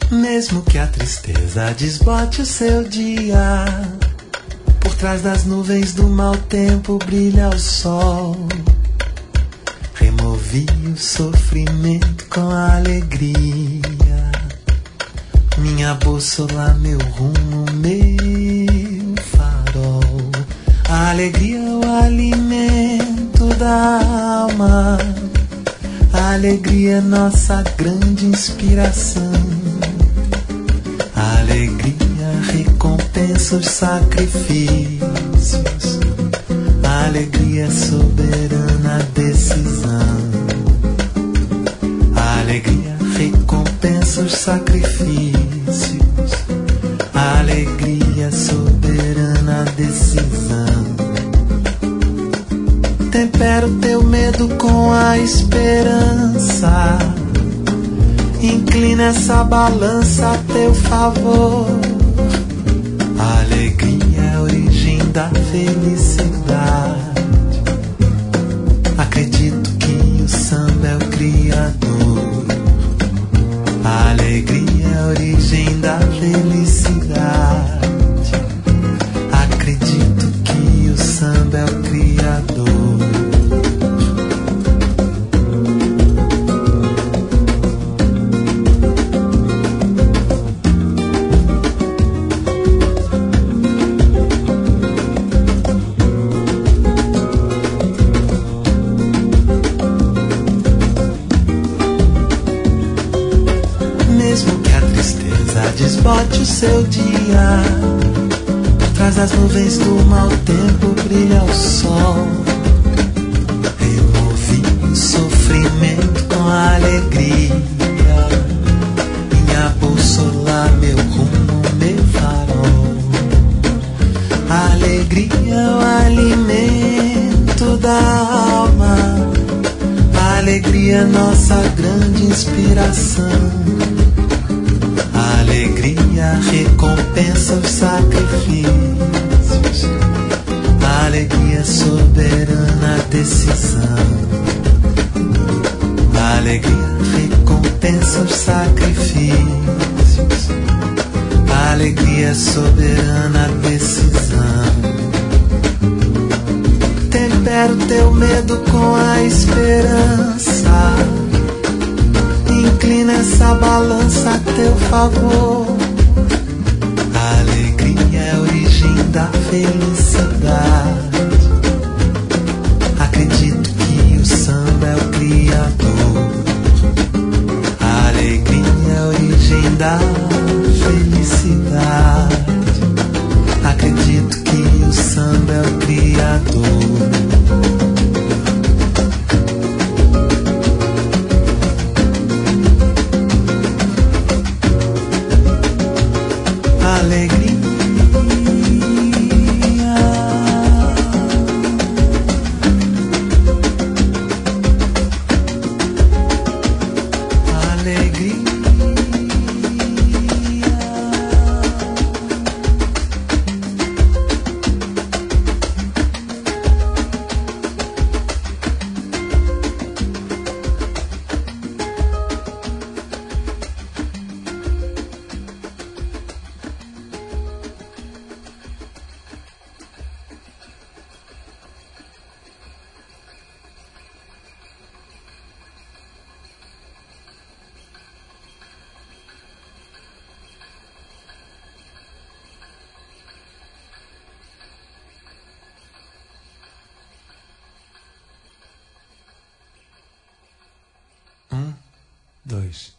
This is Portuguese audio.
Mesmo que a tristeza desbote o seu dia, por trás das nuvens do mau tempo brilha o sol. Removi o sofrimento com a alegria, minha bússola, meu rumo, meu farol. A alegria é o alimento da alma, a alegria é nossa grande inspiração. A alegria recompensa os sacrifícios, a alegria é soberana decisão. A alegria recompensa os sacrifícios, a alegria é soberana decisão. Tempera o teu medo com a esperança, inclina essa balança a teu favor. A alegria é a origem da felicidade. Acredito que o samba é o criador. A alegria é a origem da felicidade. Acredito que o samba é o criador. Desbote o seu dia, atrás das nuvens do mau tempo brilha o sol. Removi o sofrimento com a alegria, minha bússola, meu rumo, meu farol. A alegria é o alimento da alma, a alegria é nossa grande inspiração. A alegria recompensa os sacrifícios, a alegria é soberana decisão. A alegria recompensa os sacrifícios, a alegria é soberana decisão. Tempera o teu medo com a esperança, inclina essa balança a teu favor. A alegria é a origem da felicidade. Acredito que o samba é o criador. A alegria é a origem da felicidade. Acredito que o samba é o criador. Alegria, alegria. Dois.